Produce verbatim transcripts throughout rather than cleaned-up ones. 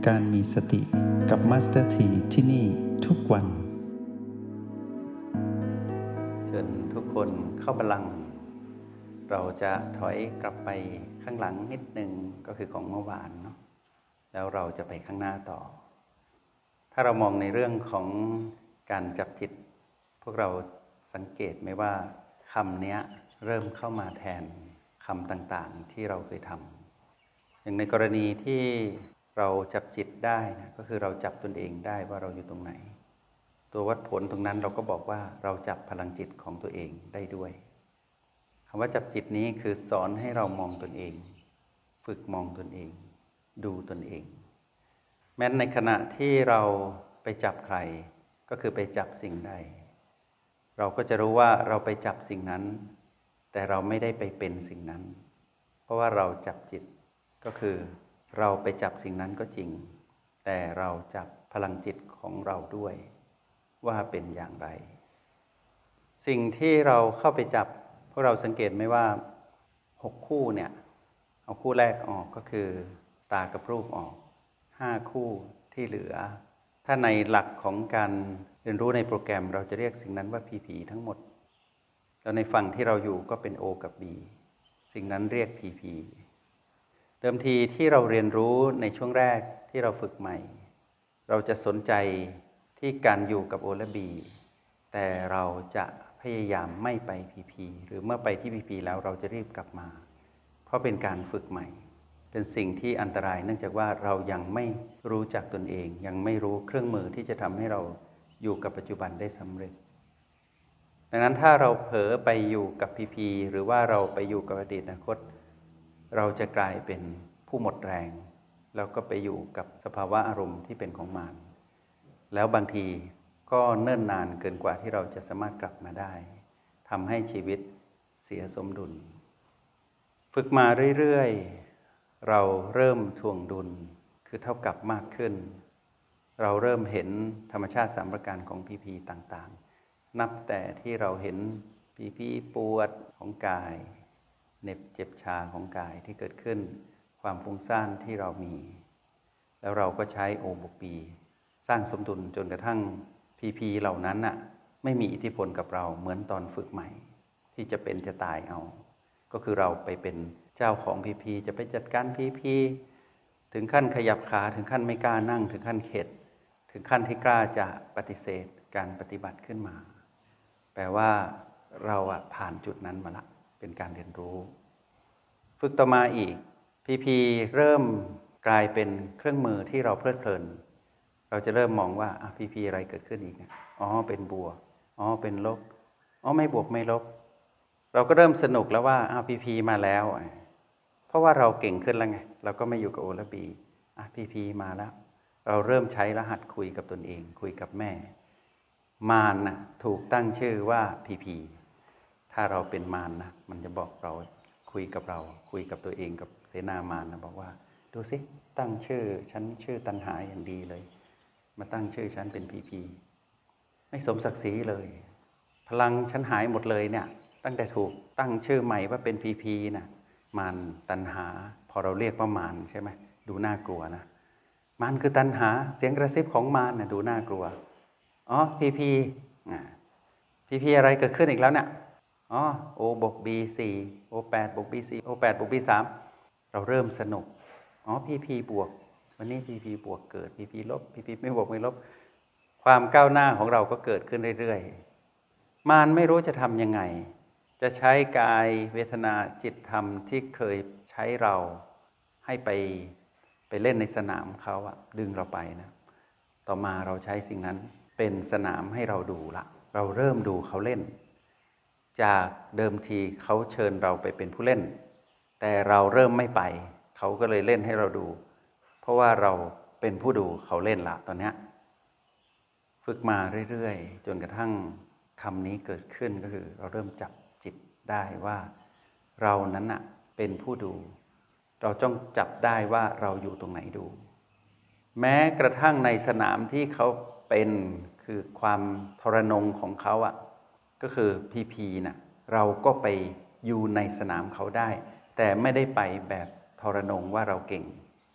การมีสติกับมาสเตอร์ทีที่นี่ทุกวันเชิญทุกคนเข้าบัลลังก์เราจะถอยกลับไปข้างหลังนิดนึงก็คือของเมื่อวานเนาะแล้วเราจะไปข้างหน้าต่อถ้าเรามองในเรื่องของการจับจิตพวกเราสังเกตไหมว่าคำนี้เริ่มเข้ามาแทนคำต่างๆที่เราเคยทำอย่างในกรณีที่เราจับจิตได้นะก็คือเราจับตนเองได้ว่าเราอยู่ตรงไหนตัววัดผลตรงนั้นเราก็บอกว่าเราจับพลังจิตของตัวเองได้ด้วยคำว่าจับจิตนี้คือสอนให้เรามองตนเองฝึกมองตนเองดูตนเองแม้ในขณะที่เราไปจับใครก็คือไปจับสิ่งใดเราก็จะรู้ว่าเราไปจับสิ่งนั้นแต่เราไม่ได้ไปเป็นสิ่งนั้นเพราะว่าเราจับจิตก็คือเราไปจับสิ่งนั้นก็จริงแต่เราจับพลังจิตของเราด้วยว่าเป็นอย่างไรสิ่งที่เราเข้าไปจับพวกเราสังเกตไหมว่าหกคู่เนี่ยเอาคู่แรกออกก็คือตากับรูปออกห้าคู่ที่เหลือถ้าในหลักของการเรียนรู้ในโปรแกรมเราจะเรียกสิ่งนั้นว่า พี พี ทั้งหมดแล้วในฝั่งที่เราอยู่ก็เป็น O กับ B สิ่งนั้นเรียก พี พี เดิมทีที่เราเรียนรู้ในช่วงแรกที่เราฝึกใหม่เราจะสนใจที่การอยู่กับ O และ B แต่เราจะพยายามไม่ไป พี พี หรือเมื่อไปที่ พี พี แล้วเราจะรีบกลับมาเพราะเป็นการฝึกใหม่เป็นสิ่งที่อันตรายเนื่องจากว่าเรายังไม่รู้จักตนเองยังไม่รู้เครื่องมือที่จะทำให้เราอยู่กับปัจจุบันได้สำเร็จดังนั้นถ้าเราเผลอไปอยู่กับ พี พี หรือว่าเราไปอยู่กับอดีตอนาคตเราจะกลายเป็นผู้หมดแรงแล้วก็ไปอยู่กับสภาวะอารมณ์ที่เป็นของมารแล้วบางทีก็เนิ่นนานเกินกว่าที่เราจะสามารถกลับมาได้ทำให้ชีวิตเสียสมดุลฝึกมาเรื่อยๆเราเริ่มทวงดุลคือเท่ากับมากขึ้นเราเริ่มเห็นธรรมชาติสามประการของ พี พี ต่างๆนับแต่ที่เราเห็น พี พี ปวดของกายเหน็บเจ็บชาของกายที่เกิดขึ้นความฟุ้งซ่านที่เรามีแล้วเราก็ใช้ O บวก B สร้างสมดุลจนกระทั่ง พี พี เหล่านั้นน่ะไม่มีอิทธิพลกับเราเหมือนตอนฝึกใหม่ที่จะเป็นจะตายเอาก็คือเราไปเป็นเจ้าของ พี พี จะไปจัดการ พี พี ถึงขั้นขยับขาถึงขั้นไม่กล้านั่งถึงขั้นเข็ดถึงขั้นที่กล้าจะปฏิเสธการปฏิบัติขึ้นมาแปลว่าเราอะผ่านจุดนั้นมาละเป็นการเรียนรู้ฝึกต่อมาอีก พี พี เริ่มกลายเป็นเครื่องมือที่เราเพลิดเพลินเราจะเริ่มมองว่า พี พี อะไรเกิดขึ้นอีกอ๋อเป็นบวกอ๋อเป็นลบอ๋อไม่บวกไม่ลบเราก็เริ่มสนุกแล้วว่า พี พี มาแล้วเพราะว่าเราเก่งขึ้นแล้วไงเราก็ไม่อยู่กับ O และ B พี พี มาแล้วเราเริ่มใช้รหัสคุยกับตนเองคุยกับแม่มารน่ะถูกตั้งชื่อว่า พี พี ถ้าเราเป็นมารนะมันจะบอกเราคุยกับเราคุยกับตัวเองกับเสนามารนะบอกว่าดูสิตั้งชื่อฉันชื่อตัณหาอย่างดีเลยมาตั้งชื่อฉันเป็น พี พี ไม่สมศักดิ์ศรีเลยพลังฉันหายหมดเลยเนี่ยตั้งแต่ถูกตั้งชื่อใหม่ว่าเป็น พี พี นะมารตัณหาพอเราเรียกว่ามารใช่ไหมดูน่ากลัวนะมารคือตัณหาเสียงกระซิบของมารนะดูน่ากลัวอ๋อ พี พี อ่า พี พี อะไรเกิดขึ้นอีกแล้วเนี่ยอ๋อ O บวก B สี่ โอ แปด บวก B สี่ โอ แปด บวก B สามเราเริ่มสนุกอ๋อ พี พี บวกวันนี้ พี พี บวกเกิด พี พี ลบ พี พี ไม่บวกไม่ลบความก้าวหน้าของเราก็เกิดขึ้นเรื่อยๆมารไม่รู้จะทำยังไงจะใช้กายเวทนาจิตธรรมที่เคยใช้เราให้ไปไปเล่นในสนามเขาอะดึงเราไปนะต่อมาเราใช้สิ่งนั้นเป็นสนามให้เราดูละเราเริ่มดูเขาเล่นจากเดิมทีเขาเชิญเราไปเป็นผู้เล่นแต่เราเริ่มไม่ไปเขาก็เลยเล่นให้เราดูเพราะว่าเราเป็นผู้ดูเขาเล่นละตอนนี้ฝึกมาเรื่อยๆจนกระทั่งคำนี้เกิดขึ้นก็คือเราเริ่มจับจิตได้ว่าเรานั้นน่ะเป็นผู้ดูเราจ้องจับได้ว่าเราอยู่ตรงไหนดูแม้กระทั่งในสนามที่เขาเป็นคือความทรนงของเขาอ่ะก็คือ พี พี น่ะเราก็ไปอยู่ในสนามเขาได้แต่ไม่ได้ไปแบบทรนงว่าเราเก่ง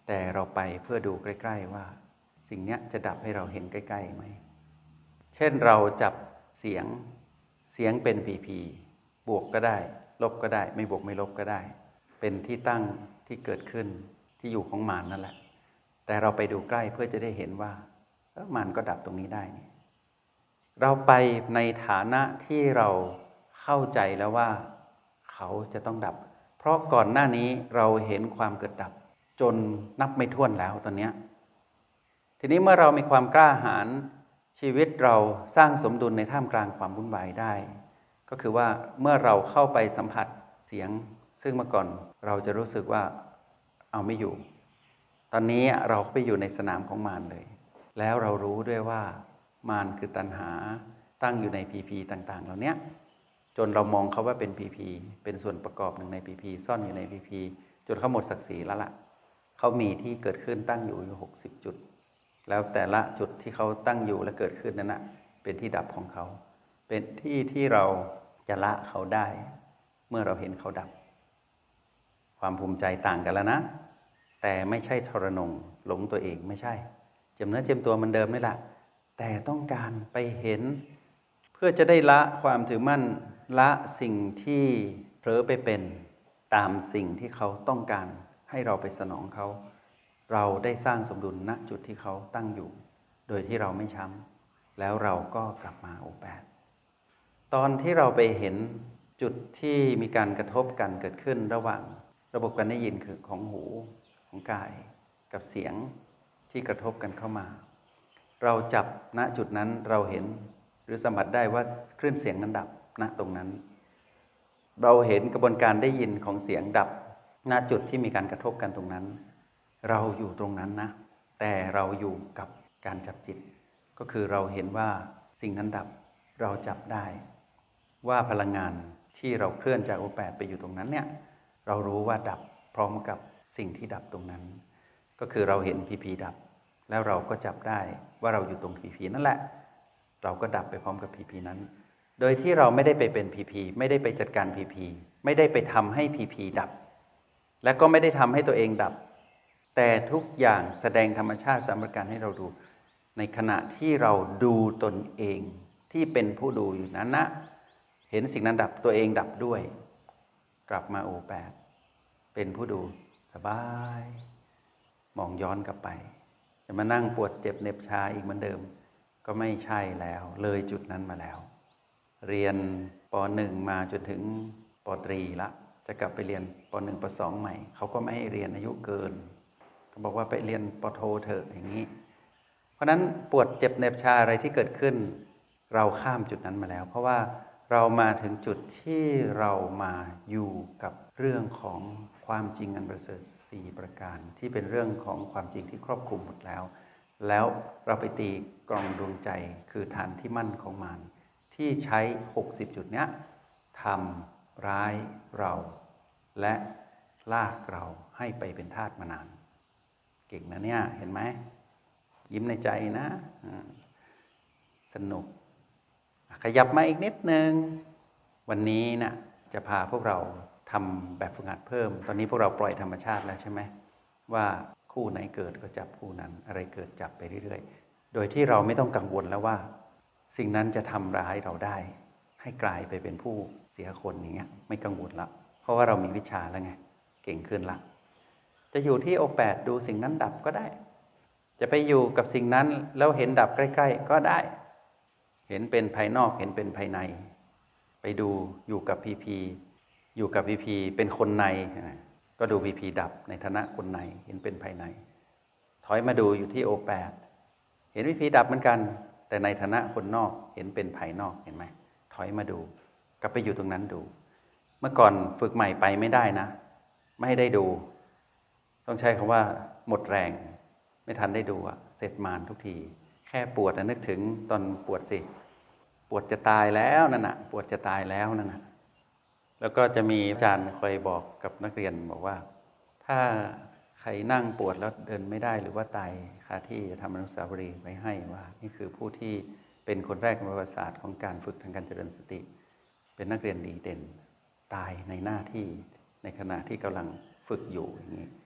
แต่เราไปเพื่อดูใกล้ๆว่าสิ่งนี้จะดับให้เราเห็นใกล้ๆไหมเช่นเราจับเสียงเสียงเป็นพีพีบวกก็ได้ลบก็ได้ไม่บวกไม่ลบก็ได้เป็นที่ตั้งที่เกิดขึ้นที่อยู่ของมารนั่นแหละแต่เราไปดูใกล้เพื่อจะได้เห็นว่าเออมารก็ดับตรงนี้ได้นี่เราไปในฐานะที่เราเข้าใจแล้วว่าเขาจะต้องดับเพราะก่อนหน้านี้เราเห็นความเกิดดับจนนับไม่ถ้วนแล้วตอนนี้ทีนี้เมื่อเรามีความกล้าหาญชีวิตเราสร้างสมดุลในท่ามกลางความวุ่นวายได้ก็คือว่าเมื่อเราเข้าไปสัมผัสเสียงซึ่งเมื่อก่อนเราจะรู้สึกว่าเอาไม่อยู่ตอนนี้เราไปอยู่ในสนามของมารเลยแล้วเรารู้ด้วยว่ามารคือตัณหาตั้งอยู่ในพีพีต่างๆเหล่านี้จนเรามองเขาว่าเป็นพีพีเป็นส่วนประกอบหนึ่งในพีพีซ่อนอยู่ในพีพีจนเขาหมดศักดิ์ศรีแล้วล่ะเขามีที่เกิดขึ้นตั้งอยู่อยู่หกสิบจุดแล้วแต่ละจุดที่เขาตั้งอยู่และเกิดขึ้นนั้นนะเป็นที่ดับของเขาเป็นที่ที่เราจะละเขาได้เมื่อเราเห็นเขาดับความภูมิใจต่างกันแล้วนะแต่ไม่ใช่ทรนงหลงตัวเองไม่ใช่เจ็บเนื้อเจ็บตัวมันเดิมนี่แหละแต่ต้องการไปเห็นเพื่อจะได้ละความถือมั่นละสิ่งที่เผลอไปเป็นตามสิ่งที่เขาต้องการให้เราไปสนองเขาเราได้สร้างสมดุลณจุดที่เขาตั้งอยู่โดยที่เราไม่ช้ำแล้วเราก็กลับมาโอแปดตอนที่เราไปเห็นจุดที่มีการกระทบกันเกิดขึ้นระหว่างระบบการได้ยินคือของหูของกายกับเสียงที่กระทบกันเข้ามาเราจับณจุดนั้นเราเห็นหรือสัมผัสได้ว่าคลื่นเสียงนั้นดับณตรงนั้นเราเห็นกระบวนการได้ยินของเสียงดับณจุดที่มีการกระทบกันตรงนั้นเราอยู่ตรงนั้นนะแต่เราอยู่กับการจับจิตก็คือเราเห็นว่าสิ่งนั้นดับเราจับได้ว่าพลังงานที่เราเคลื่อนจากโอแปดไปอยู่ตรงนั้นเนี่ยเรารู้ว่าดับพร้อมกับสิ่งที่ดับตรงนั้นก็คือเราเห็นพีพีดับแล้วเราก็จับได้ว่าเราอยู่ตรงพีพีนั่นแหละเราก็ดับไปพร้อมกับพีพีนั้นโดยที่เราไม่ได้ไปเป็นพีพีไม่ได้ไปจัดการพีพีไม่ได้ไปทำให้พีพีดับและก็ไม่ได้ทำให้ตัวเองดับแต่ทุกอย่างแสดงธรรมชาติสามประการให้เราดูในขณะที่เราดูตนเองที่เป็นผู้ดูอยู่นั้นนะเห็นสิ่งนั้นดับตัวเองดับด้วยกลับมาโอแปดเป็นผู้ดูสบายมองย้อนกลับไปจะมานั่งปวดเจ็บเหน็บชาอีกเหมือนเดิมก็ไม่ใช่แล้วเลยจุดนั้นมาแล้วเรียนป.หนึ่ง มาจนถึงป.ตรีละจะกลับไปเรียนป.หนึ่ง ป.สอง ใหม่เขาก็ไม่ให้เรียนอายุเกินเขาบอกว่าไปเรียนป.โทเถอะอย่างนี้เพราะนั้นปวดเจ็บเหน็บชาอะไรที่เกิดขึ้นเราข้ามจุดนั้นมาแล้วเพราะว่าเรามาถึงจุดที่เรามาอยู่กับเรื่องของความจริงอันประเสริฐสี่ประการที่เป็นเรื่องของความจริงที่ครอบคลุมหมดแล้วแล้วเราไปตีกรองดวงใจคือฐานที่มั่นของมันที่ใช้หกสิบจุดเนี้ยทำร้ายเราและลากเราให้ไปเป็นทาสมานานเก่งนะเนี่ยเห็นไหมยิ้มในใจนะสนุกขยับมาอีกนิดนึงวันนี้นะจะพาพวกเราทำแบบฝึกหัดเพิ่มตอนนี้พวกเราปล่อยธรรมชาติแล้วใช่ไหมว่าคู่ไหนเกิดก็จับคู่นั้นอะไรเกิดจับไปเรื่อยๆโดยที่เราไม่ต้องกังวลแล้วว่าสิ่งนั้นจะทำร้ายเราได้ให้กลายไปเป็นผู้เสียคนอย่างเงี้ยไม่กังวลละเพราะว่าเรามีวิชาแล้วไงเก่งขึ้นละจะอยู่ที่โอแปดดูสิ่งนั้นดับก็ได้จะไปอยู่กับสิ่งนั้นแล้วเห็นดับใกล้ๆก็ได้เห็นเป็นภายนอกเห็นเป็นภายในไปดูอยู่กับพีพีอยู่กับพีพีเป็นคนในก็ดูพีพีดับในฐานะคนในเห็นเป็นภายในถอยมาดูอยู่ที่โอแปดเห็นพีพีดับเหมือนกันแต่ในฐานะคนนอกเห็นเป็นภายนอกเห็นไหมถอยมาดูกลับไปอยู่ตรงนั้นดูเมื่อก่อนฝึกใหม่ไปไม่ได้นะไม่ได้ดูต้องใช้คำว่าหมดแรงไม่ทันได้ดูอะเสร็จมารทุกทีแค่ปวดนึกถึงตอนปวดสิปวดจะตายแล้วนั่นน่ะปวดจะตายแล้วนั่นน่ะแล้วก็จะมีอาจารย์คอยบอกกับนักเรียนบอกว่าถ้าใครนั่งปวดแล้วเดินไม่ได้หรือว่าตายคาที่จะทำอนุสาวรีย์ไว้ให้ว่านี่คือผู้ที่เป็นคนแรกในประวัติศาสตร์ของการฝึกทางการเจริญสติเป็นนักเรียนดีเด่นตายในหน้าที่ในขณะที่กำลังฝึกอยู่อย่างนี้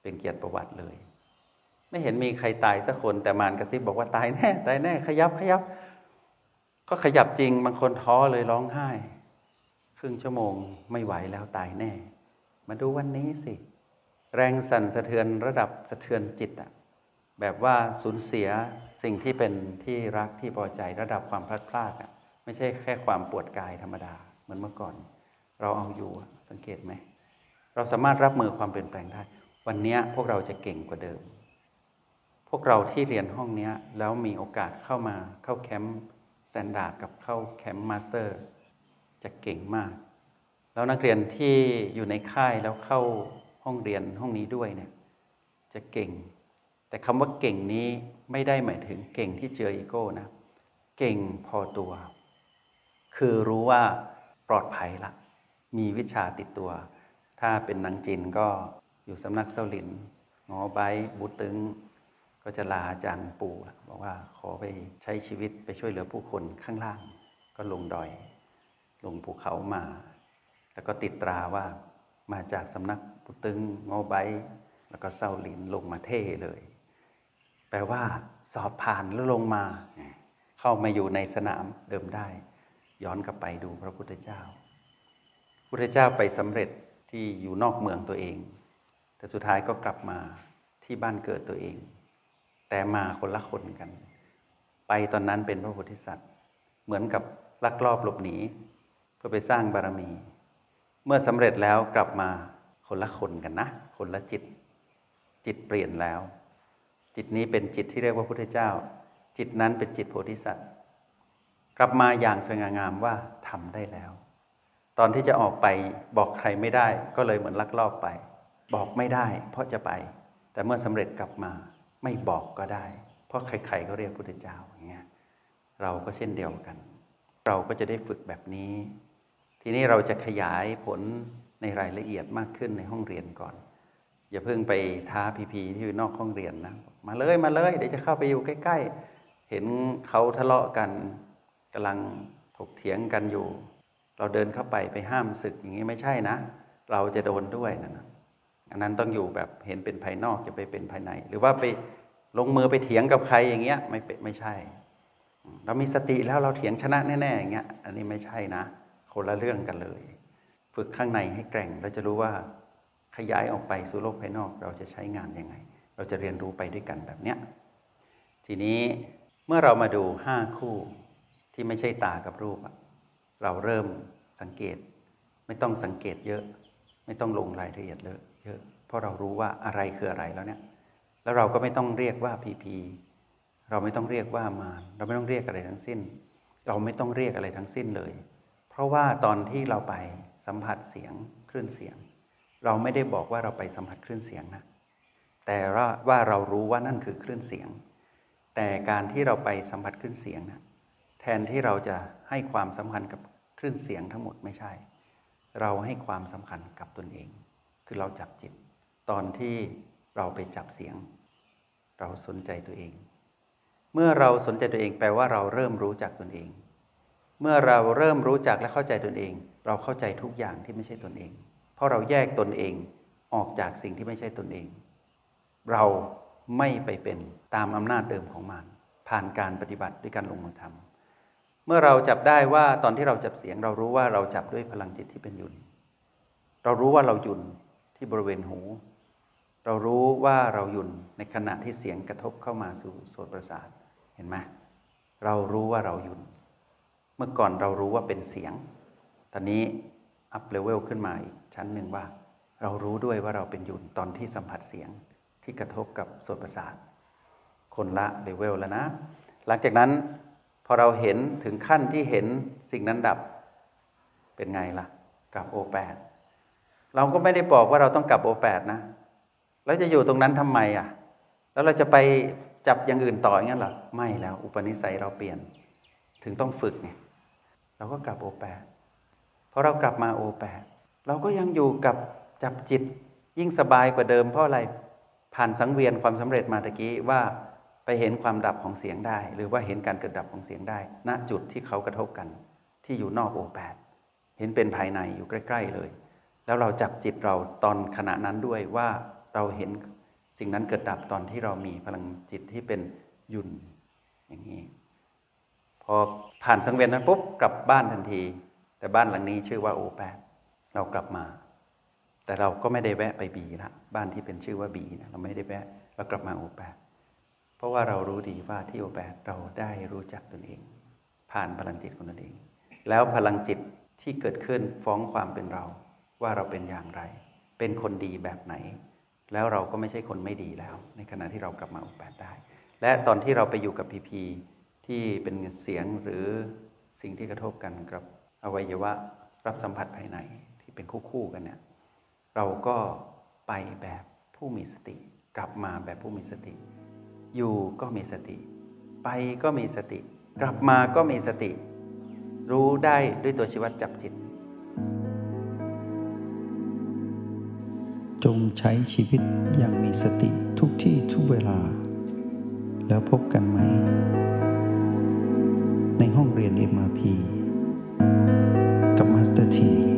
เป็นเกียรติประวัติเลยไม่เห็นมีใครตายสักคนแต่มารกระซิบบอกว่าตายแน่ตายแน่ขยับขยับก็ขยับจริงบางคนท้อเลยร้องไห้ครึ่งชั่วโมงไม่ไหวแล้วตายแน่มาดูวันนี้สิแรงสั่นสะเทือนระดับสะเทือนจิตอะแบบว่าสูญเสียสิ่งที่เป็นที่รักที่พอใจระดับความพลัดพรากอะไม่ใช่แค่ความปวดกายธรรมดาเหมือนเมื่อก่อนเราเอาอยู่สังเกตไหมเราสามารถรับมือความเปลี่ยนแปลงได้วันนี้พวกเราจะเก่งกว่าเดิมพวกเราที่เรียนห้องนี้แล้วมีโอกาสเข้ามาเข้าแคมป์สแตนดาร์ดกับเข้าแคมป์มาสเตอร์จะเก่งมากแล้วนักเรียนที่อยู่ในค่ายแล้วเข้าห้องเรียนห้องนี้ด้วยเนี่ยจะเก่งแต่คำว่าเก่งนี้ไม่ได้หมายถึงเก่งที่เจออีโก้นะเก่งพอตัวคือรู้ว่าปลอดภัยละมีวิชาติดตัวถ้าเป็นนางจินก็อยู่สำนักเซาหลินงอไบบูตึงก็จะลาอาจารย์ปู่บอกว่าขอไปใช้ชีวิตไปช่วยเหลือผู้คนข้างล่างก็ลงดอยลงภูเขามาแล้วก็ติดตราว่ามาจากสำนักบูตึงงอไบแล้วก็เซาหลินลงมาเท่เลยแปลว่าสอบผ่านแล้วลงมาเข้ามาอยู่ในสนามเดิมได้ย้อนกลับไปดูพระพุทธเจ้าพระพุทธเจ้าไปสำเร็จที่อยู่นอกเมืองตัวเองแต่สุดท้ายก็กลับมาที่บ้านเกิดตัวเองแต่มาคนละคนกันไปตอนนั้นเป็นพระโพธิสัตว์เหมือนกับลักลอบหลบหนีเพื่อไปสร้างบารมีเมื่อสำเร็จแล้วกลับมาคนละคนกันนะคนละจิตจิตเปลี่ยนแล้วจิตนี้เป็นจิตที่เรียกว่าพุทธเจ้าจิตนั้นเป็นจิตโพธิสัตว์กลับมาอย่างสง่างามว่าทำได้แล้วตอนที่จะออกไปบอกใครไม่ได้ก็เลยเหมือนลักลอบไปบอกไม่ได้เพราะจะไปแต่เมื่อสำเร็จกลับมาไม่บอกก็ได้เพราะใครๆก็เรียกพุทธเจ้าอย่างเงี้ยเราก็เช่นเดียวกันเราก็จะได้ฝึกแบบนี้ทีนี้เราจะขยายผลในรายละเอียดมากขึ้นในห้องเรียนก่อนอย่าเพิ่งไปท้าพีพีที่อยู่นอกห้องเรียนนะมาเลยมาเลยเดี๋ยวจะเข้าไปอยู่ใกล้ๆเห็นเขาทะเลาะกันกำลังถกเถียงกันอยู่เราเดินเข้าไปไปห้ามศึกอย่างนี้ไม่ใช่นะเราจะโดนด้วยนะอันนั้นต้องอยู่แบบเห็นเป็นภายนอกจะไปเป็นภายในหรือว่าไปลงมือไปเถียงกับใครอย่างเงี้ยไม่เป็นไม่ใช่เรามีสติแล้วเราเถียงชนะแน่ๆอย่างเงี้ยอันนี้ไม่ใช่นะคนละเรื่องกันเลยฝึกข้างในให้แกร่งเราจะรู้ว่าขยายออกไปสู่โลกภายนอกเราจะใช้งานยังไงเราจะเรียนรู้ไปด้วยกันแบบเนี้ยทีนี้เมื่อเรามาดูห้าคู่ที่ไม่ใช่ตากับรูปเราเริ่มสังเกตไม่ต้องสังเกตเยอะไม่ต้องลงรายละเอียดเลยเยอะเพราะเรารู้ว่าอะไรคืออะไรแล้วเนี่ยแล้วเราก็ไม่ต้องเรียกว่าพีพีเราไม่ต้องเรียกว่ามารเราไม่ต้องเรียกอะไรทั้งสิ้นเราไม่ต้องเรียกอะไรทั้งสิ้นเลยเพราะว่าตอนที่เราไปสัมผัสเสียงคลื่นเสียงเราไม่ได้บอกว่าเราไปสัมผัสคลื่นเสียงนะแต่ว่าว่าเรารู้ว่านั่นคือคลื่นเสียงแต่การที่เราไปสัมผัสคลื่นเสียงนะแทนที่เราจะให้ความสำคัญกับคลื่นเสียงทั้งหมดไม่ใช่เราให้ความสำคัญกับตนเองคือเราจับจิตตอนที่เราไปจับเสียงเราสนใจตัวเองเมื่อเราสนใจตัวเองแปลว่าเราเริ่มรู้จักตนเองเมื่อเราเริ่มรู้จักและเข้าใจตนเองเราเข้าใจทุกอย่างที่ไม่ใช่ตนเองเพราะเราแยกตนเองออกจากสิ่งที่ไม่ใช่ตนเองเราไม่ไปเป็นตามอำนาจเดิมของมันผ่านการปฏิบัติด้วยการลงมือทำเมื่อเราจับได้ว่าตอนที่เราจับเสียงเรารู้ว่าเราจับด้วยพลังจิตที่เป็นหยุนเรารู้ว่าเราหยุนที่บริเวณหูเรารู้ว่าเราหยุนในขณะที่เสียงกระทบเข้ามาสู่โสตประสาทเห็นไหมเรารู้ว่าเราหยุนเมื่อก่อนเรารู้ว่าเป็นเสียงตอนนี้อัพเลเวลขึ้นมาอีกชั้นหนึ่งว่าเรารู้ด้วยว่าเราเป็นหยุนตอนที่สัมผัสเสียงที่กระทบกับโสตประสาทคนละเลเวลแล้วนะหลังจากนั้นพอเราเห็นถึงขั้นที่เห็นสิ่งนั้นดับเป็นไงล่ะกลับโอแปดเราก็ไม่ได้บอกว่าเราต้องกลับโอแปดนะแล้วจะอยู่ตรงนั้นทำไมอ่ะแล้วเราจะไปจับอย่างอื่นต่ออย่างนั้นหรอไม่แล้วอุปนิสัยเราเปลี่ยนถึงต้องฝึกไงเราก็กลับโอแปดพอเรากลับมาโอแปดเราก็ยังอยู่กับจับจิตยิ่งสบายกว่าเดิมเพราะอะไรผ่านสังเวียนความสำเร็จมาตะกี้ว่าไปเห็นความดับของเสียงได้หรือว่าเห็นการเกิดดับของเสียงได้ณจุดที่เขากระทบกันที่อยู่นอกโอแปดเห็นเป็นภายในอยู่ใกล้ๆเลยแล้วเราจับจิตเราตอนขณะนั้นด้วยว่าเราเห็นสิ่งนั้นเกิดดับตอนที่เรามีพลังจิตที่เป็นหยุ่นอย่างนี้พอผ่านสังเวียนนั้นปุ๊บกลับบ้านทันทีแต่บ้านหลังนี้ชื่อว่าโอแปดเรากลับมาแต่เราก็ไม่ได้แวะไปบีละบ้านที่เป็นชื่อว่าบีนะเราไม่ได้แวะเรากลับมาโอแปดเพราะว่าเรารู้ดีว่าที่โอแปดเราได้รู้จักตนเองผ่านพลังจิตของตนเองแล้วพลังจิตที่เกิดขึ้นฟ้องความเป็นเราว่าเราเป็นอย่างไรเป็นคนดีแบบไหนแล้วเราก็ไม่ใช่คนไม่ดีแล้วในขณะที่เรากลับมาโอแปดได้และตอนที่เราไปอยู่กับพีพีที่เป็นเสียงหรือสิ่งที่กระทบกันกับอวัยวะรับสัมผัสภายในที่เป็นคู่ๆกันเนี่ยเราก็ไปแบบผู้มีสติกลับมาแบบผู้มีสติอยู่ก็มีสติไปก็มีสติกลับมาก็มีสติรู้ได้ด้วยตัวชีวัตจับจิตจงใช้ชีวิตอย่างมีสติทุกที่ทุกเวลาแล้วพบกันไหมในห้องเรียน เอ็ม อาร์ พี กับมาสเตอร์ที